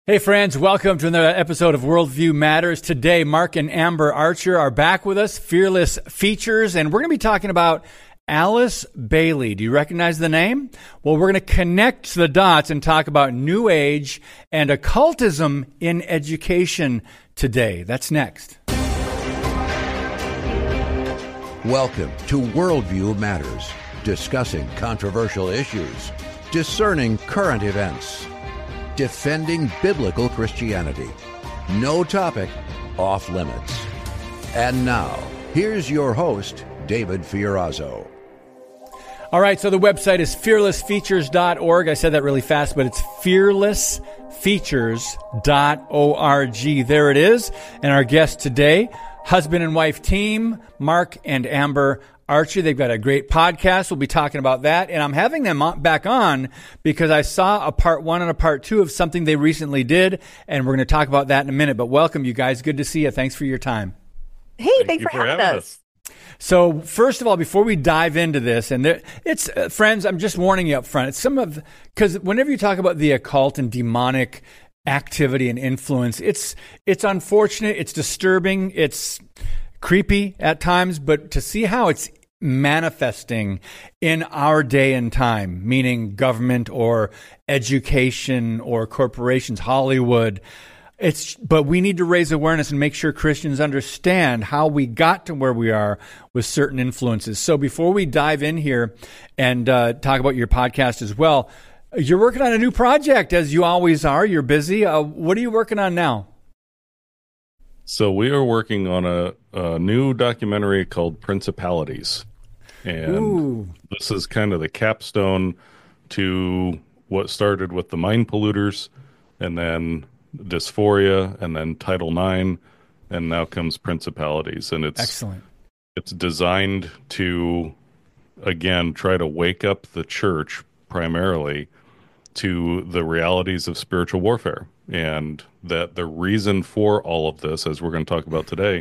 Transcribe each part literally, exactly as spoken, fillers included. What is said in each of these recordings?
Hey friends, welcome to another episode of Worldview Matters. Today, Mark and Amber Archer are back with us, Fearless Features, and we're going to be talking about Alice Bailey. Do you recognize the name? Well, we're going to connect the dots and talk about New Age and occultism in education today. That's next. Welcome to Worldview Matters, discussing controversial issues, discerning current events, defending biblical Christianity. No topic off limits. And now, here's your host, David Fiorazo. All right, so the website is fearless features dot org. I said that really fast, but it's fearless features dot org. There it is. And our guest today, husband and wife team, Mark and Amber Archer. They've got a great podcast. We'll be talking about that. And I'm having them back on because I saw a part one and a part two of something they recently did. And we're going to talk about that in a minute. But welcome, you guys. Good to see you. Thanks for your time. Hey, Thank thanks for, for having, having us. us. So first of all, before we dive into this, and there, it's uh, friends, I'm just warning you up front. It's some of, because whenever you talk about the occult and demonic activity and influence, it's it's unfortunate, it's disturbing, it's creepy at times, but to see how it's manifesting in our day and time, meaning government or education or corporations, Hollywood, it's but we need to raise awareness and make sure Christians understand how we got to where we are with certain influences. So before we dive in here and uh, talk about your podcast as well, you're working on a new project, as you always are. You're busy. Uh, what are you working on now? So we are working on a, a new documentary called Principalities. And Ooh. This is kind of the capstone to what started with the mind polluters, and then dysphoria, and then Title nine, and now comes Principalities. And it's Excellent. It's designed to, again, try to wake up the church primarily to the realities of spiritual warfare. And that the reason for all of this, as we're going to talk about today,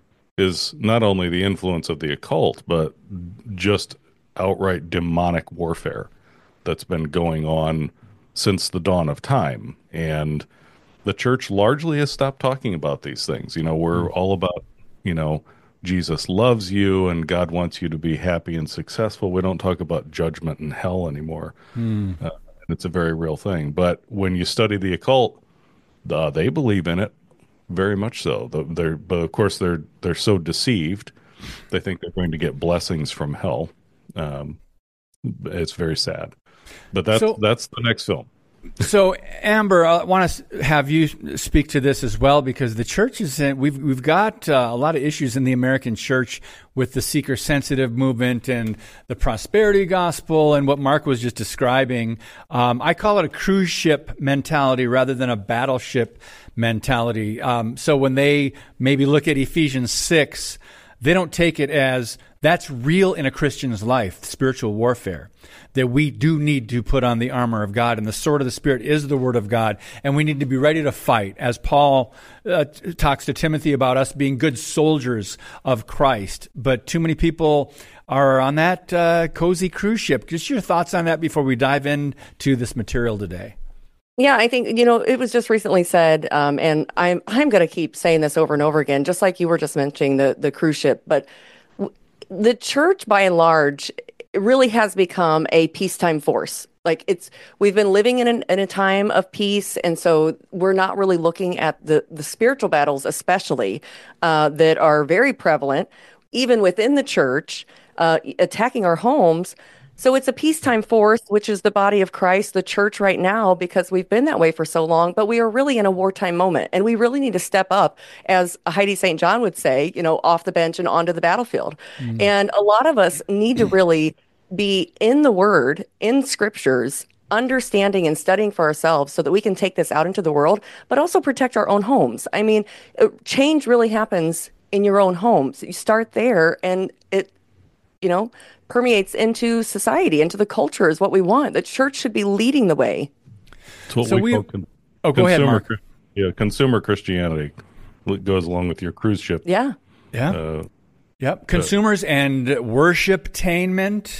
is not only the influence of the occult, but just outright demonic warfare that's been going on since the dawn of time. And the church largely has stopped talking about these things. You know, we're all about, you know, Jesus loves you and God wants you to be happy and successful. We don't talk about judgment and hell anymore. Mm. Uh, it's a very real thing. But when you study the occult, Uh, they believe in it, very much so. The, they're, but of course, they're they're so deceived. They think they're going to get blessings from hell. Um, it's very sad. But that's So- that's the next film. So, Amber, I want to have you speak to this as well, because the church is in, we've we've got uh, a lot of issues in the American church with the seeker-sensitive movement and the prosperity gospel and what Mark was just describing. Um, I call it a cruise ship mentality rather than a battleship mentality. Um, so when they maybe look at Ephesians six, they don't take it as that's real in a Christian's life, spiritual warfare, that we do need to put on the armor of God, and the sword of the Spirit is the word of God, and we need to be ready to fight, as Paul uh, t- talks to Timothy about us being good soldiers of Christ. But too many people are on that uh, cozy cruise ship. Just your thoughts on that before we dive into this material today. Yeah, I think, you know, it was just recently said, um, and I'm I'm going to keep saying this over and over again, just like you were just mentioning the, the cruise ship. But w- the church, by and large, really has become a peacetime force. Like it's, we've been living in, an, in a time of peace, and so we're not really looking at the, the spiritual battles, especially, uh, that are very prevalent, even within the church, uh, attacking our homes. So it's a peacetime force, which is the body of Christ, the church right now, because we've been that way for so long, but we are really in a wartime moment, and we really need to step up, as Heidi Saint John would say, you know, off the bench and onto the battlefield. Mm. And a lot of us need to really be in the Word, in Scriptures, understanding and studying for ourselves so that we can take this out into the world, but also protect our own homes. I mean, change really happens in your own homes. You start there, and it, you know, permeates into society, into the culture is what we want. The church should be leading the way. It's what So we, we call con- oh, go ahead, Mark. Yeah, consumer Christianity goes along with your cruise ship. Yeah. Yeah. Uh, Yep. Consumers and worshiptainment.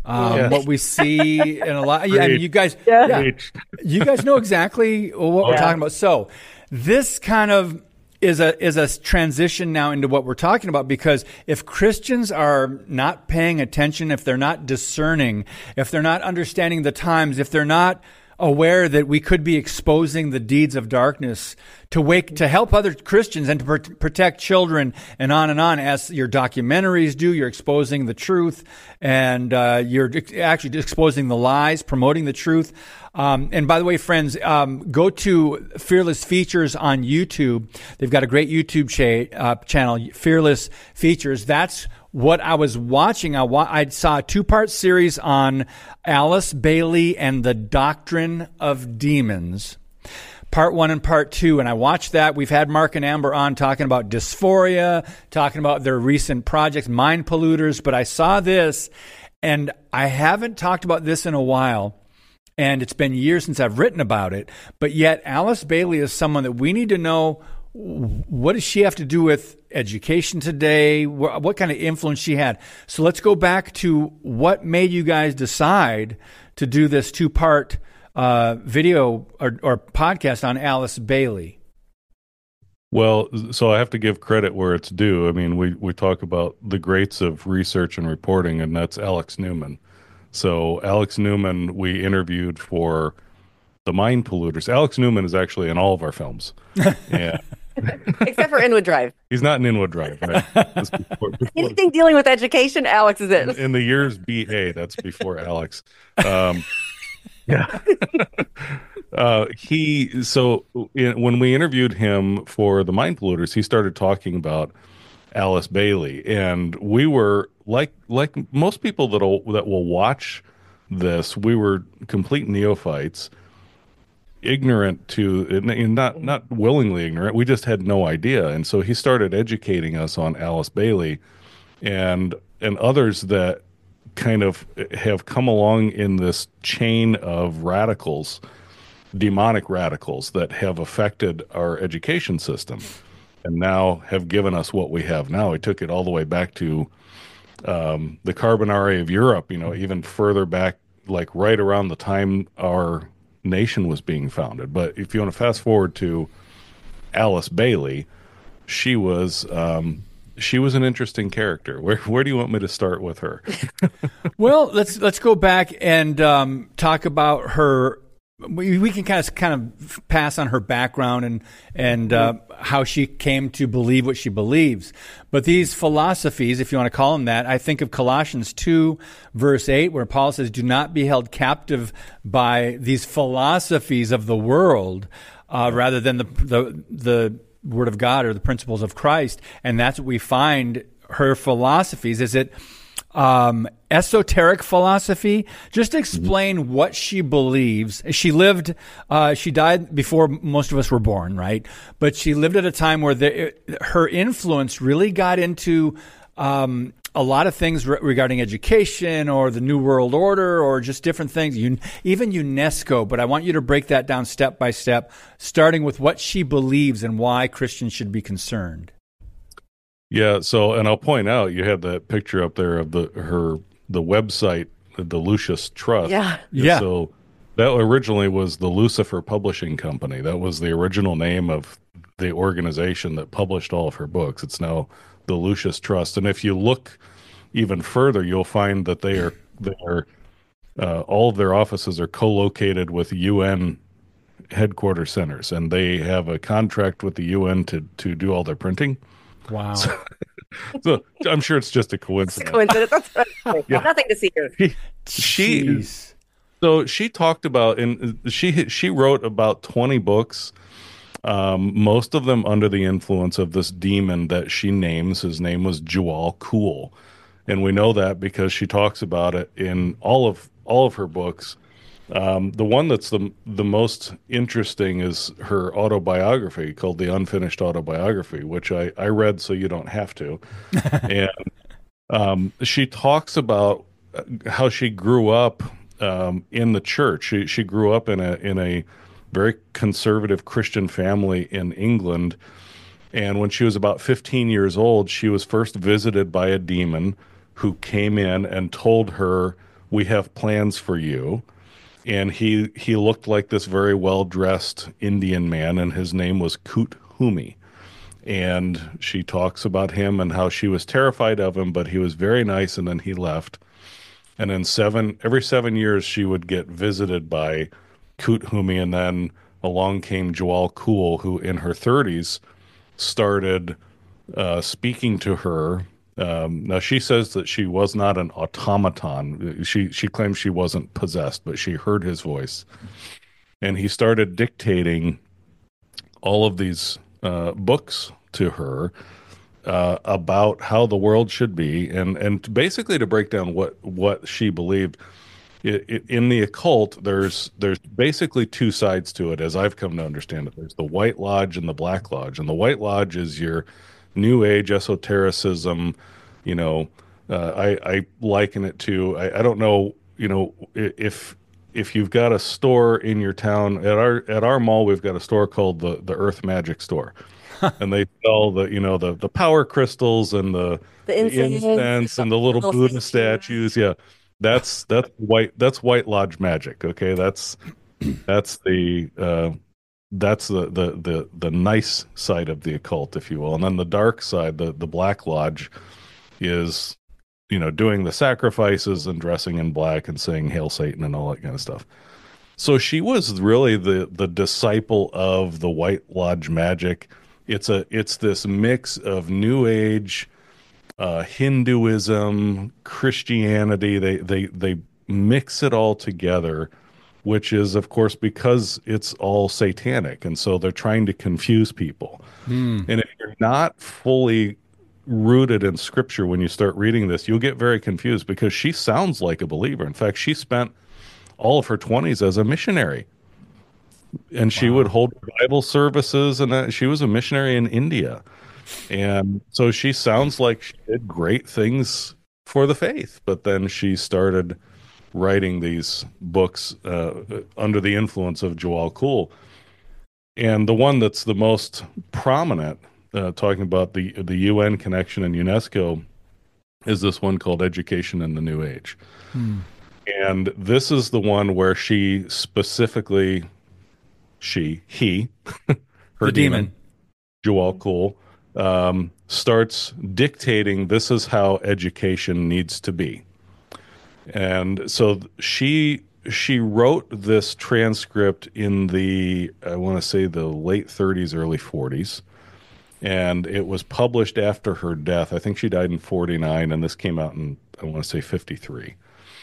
Um, Yeah. What we see in a lot. Yeah, I mean, you guys, Yeah. yeah, you guys know exactly what we're Yeah. talking about. So this kind of is a is a transition now into what we're talking about, because if Christians are not paying attention, if they're not discerning, if they're not understanding the times, if they're not aware that we could be exposing the deeds of darkness to wake to help other Christians and to pr- protect children, and on and on, as your documentaries do, you're exposing the truth, and uh, you're actually exposing the lies, promoting the truth. Um, and by the way, friends, um, go to Fearless Features on YouTube. They've got a great YouTube cha- uh, channel, Fearless Features. That's what I was watching. I, wa- I saw a two-part series on Alice Bailey and the Doctrine of Demons. Part one and part two, and I watched that. We've had Mark and Amber on talking about dysphoria, talking about their recent projects, Mind Polluters, but I saw this, and I haven't talked about this in a while, and it's been years since I've written about it, but yet Alice Bailey is someone that we need to know, what does she have to do with education today? What, what kind of influence she had? So let's go back to what made you guys decide to do this two-part uh, video or, or podcast on Alice Bailey. Well, so I have to give credit where it's due. I mean, we, we talk about the greats of research and reporting, and that's Alex Newman. So Alex Newman, we interviewed for the Mind Polluters. Alex Newman is actually in all of our films. Yeah. Except for Inwood Drive. He's not in Inwood Drive, right? That's before, before, Anything dealing with education, Alex is in. in the years B A, that's before Alex. Um, yeah. uh, he, so in, when we interviewed him for the Mind Polluters, he started talking about Alice Bailey, and we were like like most people that'll that will watch this, we were complete neophytes, ignorant to, not not willingly ignorant. We just had no idea, and so he started educating us on Alice Bailey, and and others that kind of have come along in this chain of radicals, demonic radicals that have affected our education system, and now have given us what we have now. He took it all the way back to um, the Carbonari of Europe, you know, even further back, like right around the time our nation was being founded. But if you want to fast forward to Alice Bailey, she was um, she was an interesting character. Where where do you want me to start with her? Well, let's let's go back and um, talk about her. We, we can kind of kind of pass on her background and and uh, how she came to believe what she believes. But these philosophies, if you want to call them that, I think of Colossians two, verse eight, where Paul says, "Do not be held captive by these philosophies of the world, uh, rather than the the the Word of God or the principles of Christ." And that's what we find her philosophies. Is it um, esoteric philosophy? Just explain what she believes. She lived, uh, she died before most of us were born, right? But she lived at a time where the, her influence really got into um, a lot of things re- regarding education or the New World Order or just different things, you, even UNESCO. But I want you to break that down step by step, starting with what she believes and why Christians should be concerned. Yeah, so, and I'll point out, you had that picture up there of the her the website, the Lucis Trust. Yeah. Yeah. So that originally was the Lucifer Publishing Company. That was the original name of the organization that published all of her books. It's now the Lucis Trust. And if you look even further, you'll find that they are they are uh, all of their offices are co-located with U N headquarters centers, and they have a contract with the U N to to do all their printing. Wow. So, so I'm sure it's just a coincidence. Coincidence. That's right. Yeah. Nothing to see here. She Jeez. so she talked about, and she she wrote about twenty books, um, most of them under the influence of this demon that she names. His name was Djwal Khul, and we know that because she talks about it in all of all of her books. Um, the one that's the the most interesting is her autobiography called The Unfinished Autobiography, which I, I read so you don't have to. And um, she talks about how she grew up um, in the church. She she grew up in a in a very conservative Christian family in England. And when she was about fifteen years old, she was first visited by a demon who came in and told her we have plans for you. And he he looked like this very well-dressed Indian man, and his name was Kut Humi. And she talks about him and how she was terrified of him, but he was very nice, and then he left. And then seven every seven years she would get visited by Kut Humi, and then along came Djwhal Khul, who in her thirties started uh, speaking to her. Um, now, she says that she was not an automaton. She she claims she wasn't possessed, but she heard his voice. And he started dictating all of these uh, books to her uh, about how the world should be, and, and basically to break down what, what she believed. It, it, in the occult, there's there's basically two sides to it, as I've come to understand it. There's the White Lodge and the Black Lodge. And the White Lodge is your New Age esotericism. You know, uh, I, I liken it to, I, I don't know, you know, if if you've got a store in your town, at our at our mall, we've got a store called the, the Earth Magic Store. And they sell the, you know, the, the power crystals and the, the the incense, incense and the little, little Buddha statues. Yeah. That's that's white that's White Lodge magic. Okay. That's that's the uh That's the, the, the, the nice side of the occult, if you will. And then the dark side, the, the Black Lodge, is, you know, doing the sacrifices and dressing in black and saying Hail Satan and all that kind of stuff. So she was really the, the disciple of the White Lodge magic. It's a it's this mix of New Age, uh, Hinduism, Christianity. They, they, they mix it all together, which is, of course, because it's all satanic. And so they're trying to confuse people. Mm. And if you're not fully rooted in Scripture when you start reading this, you'll get very confused, because she sounds like a believer. In fact, she spent all of her twenties as a missionary. And she wow. would hold Bible services, and uh, she was a missionary in India. And so she sounds like she did great things for the faith. But then she started writing these books uh, under the influence of Djwhal Khul. And the one that's the most prominent, uh, talking about the the U N connection and UNESCO, is this one called Education in the New Age. Hmm. And this is the one where she specifically, she, he, her the demon, demon. Djwhal Khul, um, starts dictating this is how education needs to be. And so she she wrote this transcript in the, I want to say, the late thirties, early forties. And it was published after her death. I think she died in forty-nine, and this came out in, I want to say, fifty-three.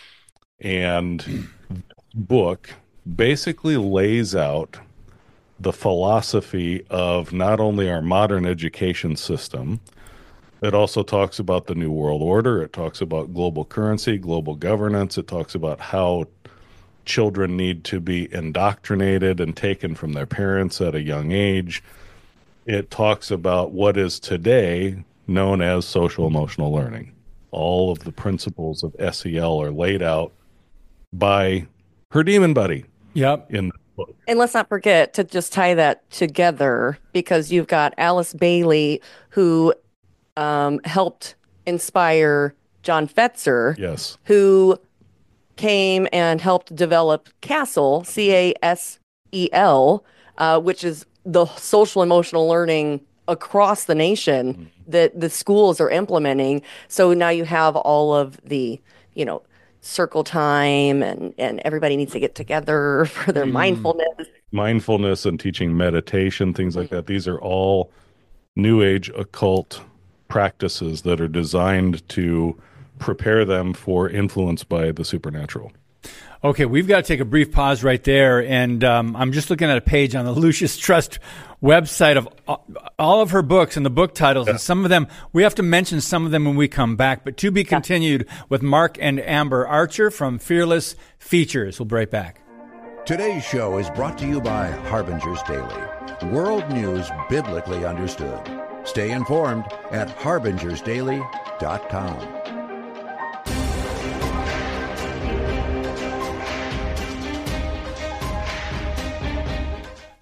And the book basically lays out the philosophy of not only our modern education system. It also talks about the New World Order. It talks about global currency, global governance. It talks about how children need to be indoctrinated and taken from their parents at a young age. It talks about what is today known as social emotional learning. All of the principles of S E L are laid out by her demon buddy. Yep. In the book. And let's not forget to just tie that together, because you've got Alice Bailey, who Um, helped inspire John Fetzer, yes, who came and helped develop CASEL, C A S E L, uh, which is the social emotional learning across the nation mm-hmm. that the schools are implementing. So now you have all of the, you know, circle time, and, and everybody needs to get together for their mm. mindfulness. Mindfulness and teaching meditation, things like mm-hmm. that. These are all New Age occult practices that are designed to prepare them for influence by the supernatural. Okay, we've got to take a brief pause right there, and um, I'm just looking at a page on the Lucis Trust website of all of her books and the book titles, yeah. and some of them, we have to mention some of them when we come back, but to be continued yeah. with Mark and Amber Archer from Fearless Features. We'll be right back. Today's show is brought to you by Harbingers Daily, world news biblically understood. Stay informed at harbingers daily dot com.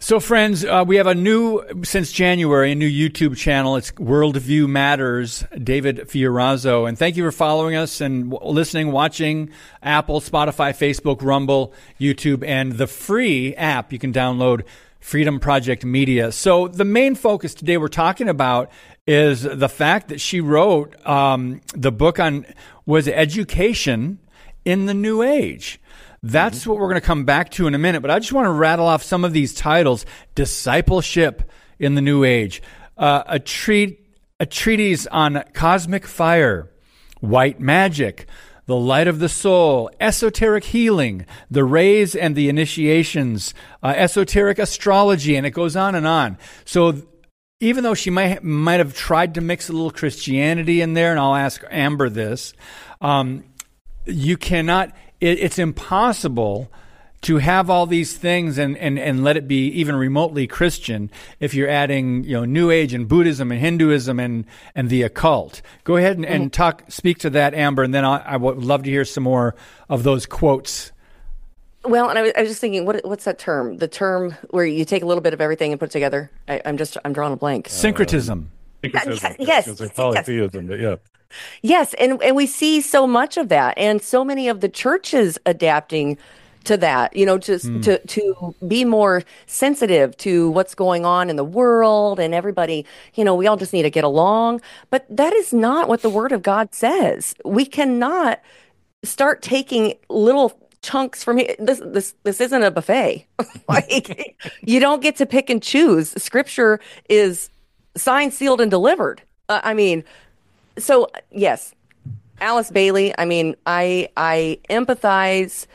So, friends, uh, we have a new, since January, a new YouTube channel. It's Worldview Matters, David Fiorazo. And thank you for following us and w- listening, watching Apple, Spotify, Facebook, Rumble, YouTube, and the free app you can download, Freedom Project Media. So the main focus today we're talking about is the fact that she wrote um, the book on, was education in the New Age. That's mm-hmm. what we're going to come back to in a minute. But I just want to rattle off some of these titles. Discipleship in the New Age, uh, a, treat, a treatise on cosmic fire, white magic, the light of the soul, esoteric healing, the rays and the initiations, uh, esoteric astrology, and it goes on and on. So even though she might might have tried to mix a little Christianity in there, and I'll ask Amber this, um, you cannot, it, it's impossible to have all these things and, and, and let it be even remotely Christian if you're adding, you know, New Age and Buddhism and Hinduism and, and the occult. Go ahead and, and talk, speak to that, Amber, and then I'll, I would love to hear some more of those quotes. Well, and I was, I was just thinking, what what's that term? The term where you take a little bit of everything and put it together. I, I'm just I'm drawing a blank. Syncretism. Uh, syncretism. Yes, It's like yes, polytheism, but yeah. Yes, and and we see so much of that, and so many of the churches adapting to that, you know, just mm. to to be more sensitive to what's going on in the world, and everybody, you know, we all just need to get along. But that is not what the Word of God says. We cannot start taking little chunks from here. This this this isn't a buffet. Like, you don't get to pick and choose. Scripture is signed, sealed, and delivered. Uh, I mean, so yes, Alice Bailey. I mean, I I empathize.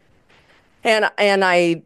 And and I,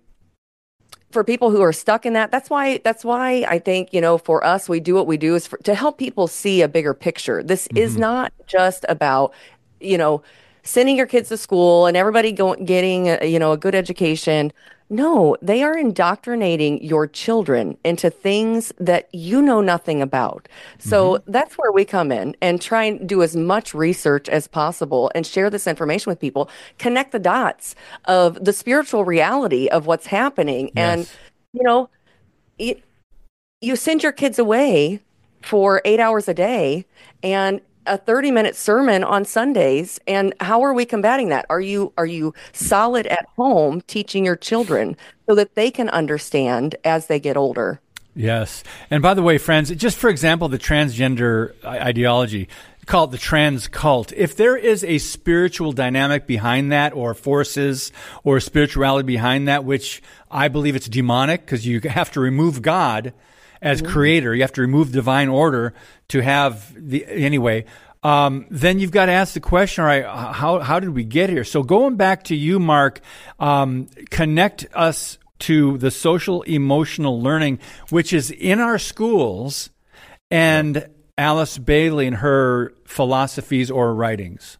for people who are stuck in that, that's why that's why I think, you know, for us, we do what we do is for, to help people see a bigger picture. This mm-hmm. is not just about, you know, sending your kids to school and everybody going getting a, you know, a good education. No, they are indoctrinating your children into things that you know nothing about. So mm-hmm. that's where we come in and try and do as much research as possible and share this information with people, connect the dots of the spiritual reality of what's happening. Yes. And, you know, it, you send your kids away for eight hours a day and a thirty minute sermon on Sundays. And how are we combating that? Are you, are you solid at home teaching your children so that they can understand as they get older? Yes. And by the way, friends, just for example, the transgender ideology, call it the trans cult. If there is a spiritual dynamic behind that, or forces or spirituality behind that, which I believe it's demonic, because you have to remove God as mm-hmm. creator, you have to remove divine order to have the, anyway, um, then you've got to ask the question, all right, how, how did we get here? So going back to you, Mark, um, connect us to the social emotional learning, which is in our schools, and Alice Bailey and her philosophies or writings.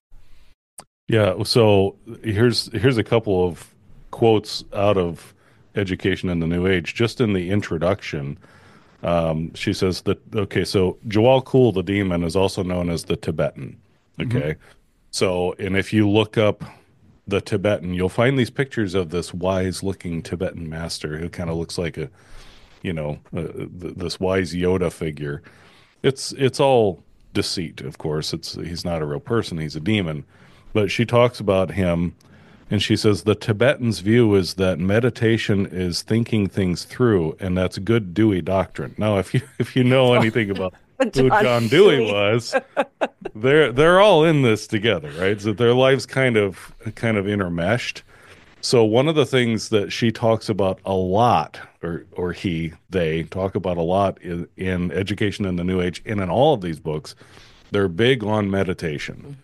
Yeah. So here's, here's a couple of quotes out of Education in the New Age, just in the introduction. Um, she says that, okay, so Djwhal Khul, the demon, is also known as the Tibetan. Okay. Mm-hmm. So, and if you look up the Tibetan, you'll find these pictures of this wise looking Tibetan master who kind of looks like a, you know, uh, th- this wise Yoda figure. It's, it's all deceit, of course. It's, he's not a real person. He's a demon, but she talks about him. And she says the Tibetan's view is that meditation is thinking things through, and that's good Dewey doctrine. Now, if you if you know anything about who John Dewey was, they're they're all in this together, right? So their lives kind of kind of intermeshed. So one of the things that she talks about a lot, or or he they talk about a lot in, in Education in the New Age, and in all of these books, they're big on meditation,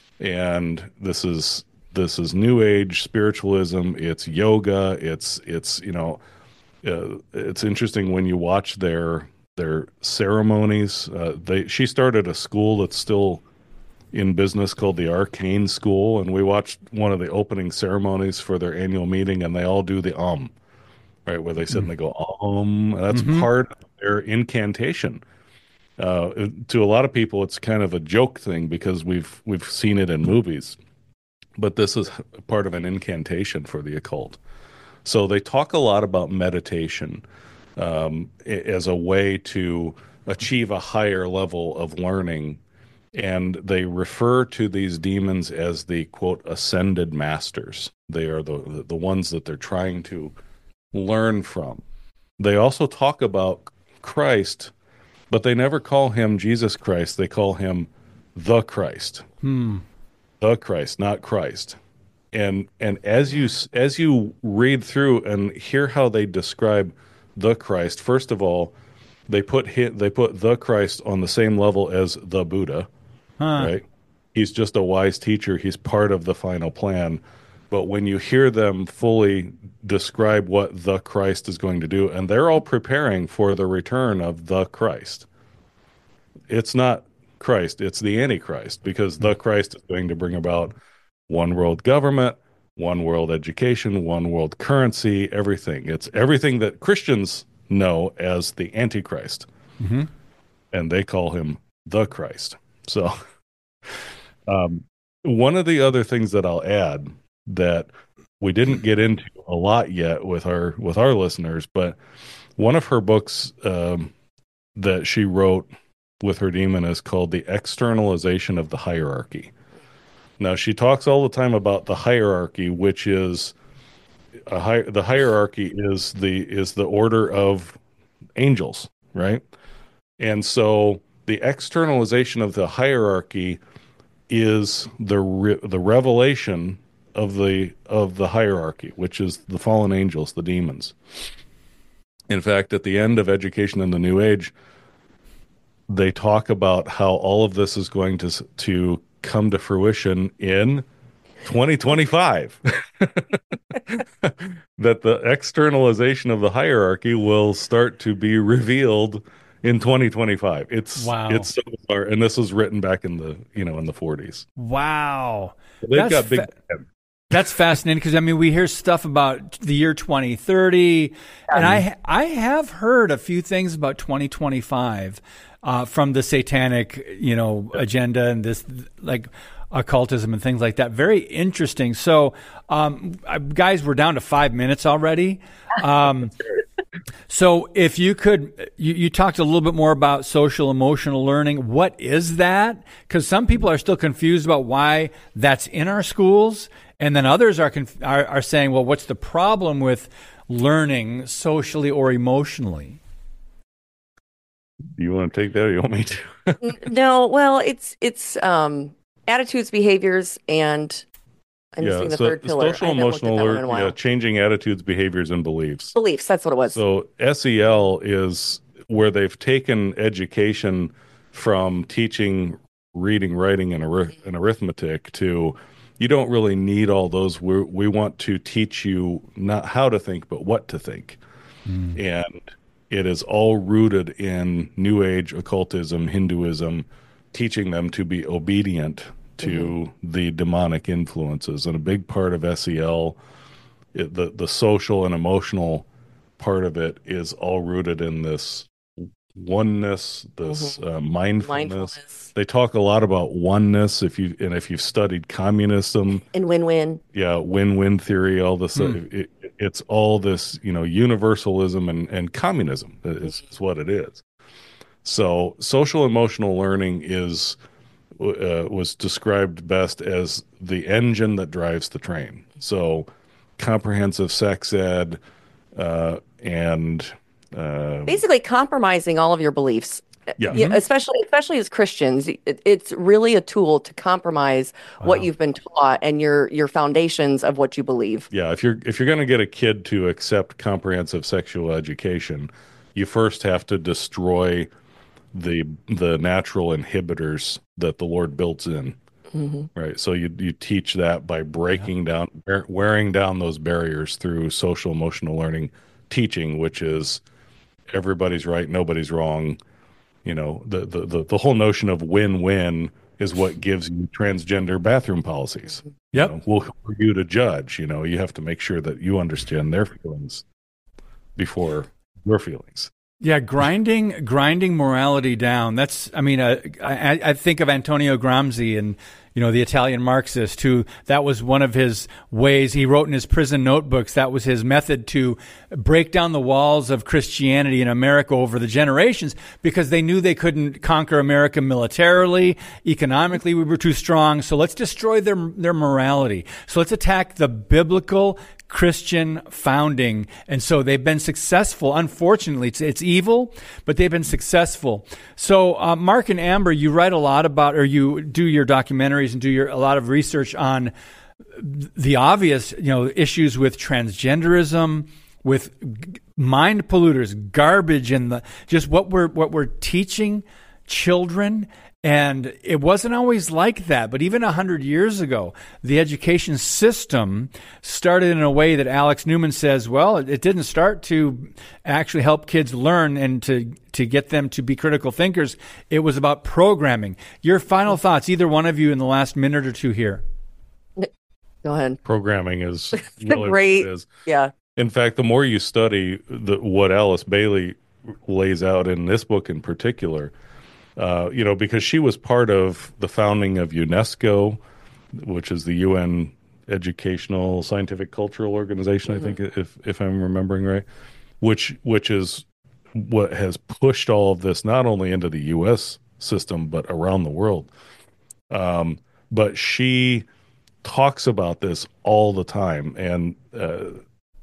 and this is. This is New Age spiritualism. It's yoga. It's it's you know, uh, it's interesting when you watch their their ceremonies. Uh, they she started a school that's still in business called the Arcane School, and we watched one of the opening ceremonies for their annual meeting, and they all do the um, right, where they sit mm-hmm. and they go um. And that's mm-hmm. part of their incantation. Uh, to a lot of people, it's kind of a joke thing because we've we've seen it in movies. But this is part of an incantation for the occult. So they talk a lot about meditation. um, as a way to achieve a higher level of learning. And they refer to these demons as the, quote, ascended masters. They are the, the ones that they're trying to learn from. They also talk about Christ, but they never call him Jesus Christ. They call him the Christ. Hmm. The Christ, not Christ. And and as you as you read through and hear how they describe the Christ, first of all, they put hit, they put the Christ on the same level as the Buddha. Huh. Right? He's just a wise teacher. He's part of the final plan. But when you hear them fully describe what the Christ is going to do, and they're all preparing for the return of the Christ. It's not Christ, it's the Antichrist, because the Christ is going to bring about one world government, one world education, one world currency, everything. It's everything that Christians know as the Antichrist. Mm-hmm. And they call him the Christ. So, um, one of the other things that I'll add that we didn't get into a lot yet with our with our listeners, but one of her books um, that she wrote with her demon is called The Externalization of the Hierarchy. Now, she talks all the time about the hierarchy, which is a hi- the hierarchy is the is the order of angels, right? And so the externalization of the hierarchy is the re- the revelation of the of the hierarchy, which is the fallen angels, the demons. In fact, at the end of Education in the New Age, they talk about how all of this is going to to come to fruition in twenty twenty-five. That the externalization of the hierarchy will start to be revealed in twenty twenty-five. It's wow. It's so far, and this was written back in the you know in the forties. Wow, So they've that's got big. Fa- that's fascinating because I mean we hear stuff about the year twenty thirty, um, and I I have heard a few things about twenty twenty-five uh, from the satanic you know agenda and this like occultism and things like that. Very interesting. So, um, guys, we're down to five minutes already. Um, So if you could, you, you talked a little bit more about social emotional learning. What is that? Because some people are still confused about why that's in our schools. And then others are, conf- are, are saying, well, what's the problem with learning socially or emotionally? Do you want to take that or you want me to? No, well, it's, it's um, attitudes, behaviors, and I'm yeah, missing the so third pillar. social I haven't looked at emotional that one in a learning, while. yeah, changing attitudes, behaviors, and beliefs. Beliefs, that's what it was. So S E L is where they've taken education from teaching reading, writing, and, ar- and arithmetic to you don't really need all those. We we want to teach you not how to think, but what to think. Mm. And it is all rooted in New Age occultism, Hinduism, teaching them to be obedient to mm-hmm. the demonic influences. And a big part of S E L, it, the, the social and emotional part of it is all rooted in this oneness, this mm-hmm. uh, mindfulness. mindfulness. They talk a lot about oneness. If you and if you've studied communism and win-win, yeah, win-win theory, all this, mm. it, it, it's all this, you know, universalism and and communism is, mm-hmm. is what it is. So social emotional learning is. Uh, was described best as the engine that drives the train. So comprehensive sex ed uh, and uh, basically compromising all of your beliefs. Yeah. Yeah, Mm-hmm. especially especially as Christians, it, it's really a tool to compromise wow. what you've been taught and your your foundations of what you believe. Yeah, if you're if you're going to get a kid to accept comprehensive sexual education, you first have to destroy the the natural inhibitors that the Lord builds in, mm-hmm. right? So you you teach that by breaking yeah. down, wearing down those barriers through social emotional learning teaching, which is everybody's right, nobody's wrong. You know, the the the, the whole notion of win-win is what gives you transgender bathroom policies. Yep. You know, well, for you to judge, you know, you have to make sure that you understand their feelings before your feelings. Yeah, grinding grinding morality down. That's, I mean, uh, I, I think of Antonio Gramsci and you know, the Italian Marxist, who that was one of his ways he wrote in his prison notebooks. That was his method to break down the walls of Christianity in America over the generations, because they knew they couldn't conquer America militarily, economically we were too strong. So let's destroy their their morality. So let's attack the biblical Christian founding. And so they've been successful. Unfortunately, it's, it's evil, but they've been successful. So, uh, Mark and Amber, you write a lot about, or you do your documentaries and do your, a lot of research on the obvious, you know, issues with transgenderism, with mind polluters, garbage, and the, just what we're, what we're teaching children. And it wasn't always like that. But even a hundred years ago, the education system started in a way that Alex Newman says, well, it, it didn't start to actually help kids learn and to, to get them to be critical thinkers. It was about programming. Your final thoughts, either one of you, in the last minute or two here. Go ahead. Programming is really great. What it is. Yeah. In fact, the more you study the, what Alice Bailey lays out in this book in particular, Uh, you know, because she was part of the founding of UNESCO, which is the U N Educational, Scientific, Cultural Organization, mm-hmm. I think, if if I'm remembering right, which which is what has pushed all of this not only into the U S system but around the world. Um, but she talks about this all the time, and uh,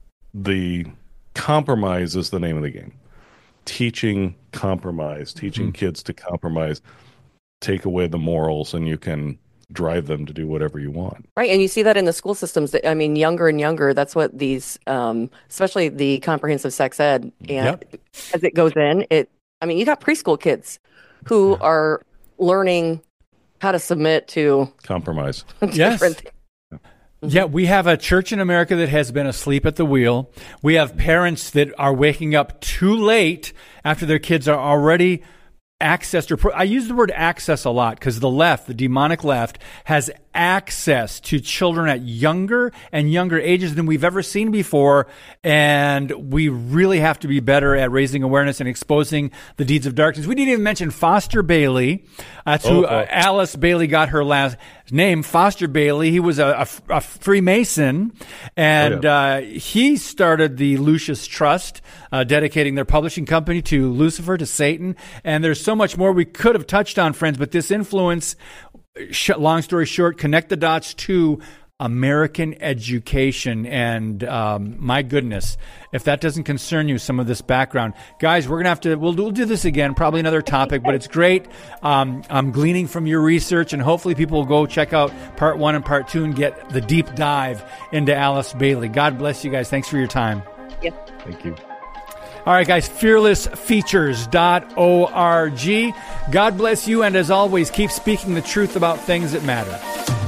the compromise is the name of the game. Teaching compromise, teaching mm-hmm. kids to compromise, take away the morals, and you can drive them to do whatever you want. Right, and you see that in the school systems. I mean, younger and younger, that's what these, um, especially the comprehensive sex ed, and yep. as it goes in, it. I mean, you got preschool kids who yeah. are learning how to submit to compromise. Yes. Things. Yeah, we have a church in America that has been asleep at the wheel. We have parents that are waking up too late after their kids are already accessed. Or pro- I use the word access a lot because the left, the demonic left, has access to children at younger and younger ages than we've ever seen before. And we really have to be better at raising awareness and exposing the deeds of darkness. We didn't even mention Foster Bailey. That's who uh, Alice Bailey got her last name, Foster Bailey. He was a, a, a Freemason, and oh, yeah. uh, he started the Lucis Trust, uh, dedicating their publishing company to Lucifer, to Satan. And there's so much more we could have touched on, friends, but this influence, long story short, connect the dots to American education. And um, my goodness, if that doesn't concern you, some of this background, guys, we're gonna have to we'll, we'll do this again, probably another topic, but it's great. um, I'm gleaning from your research, and hopefully people will go check out part one and part two and get the deep dive into Alice Bailey. God bless you guys. Thanks for your time. Yep. Thank you. All right, guys, fearless features dot org. God bless you, and as always, keep speaking the truth about things that matter.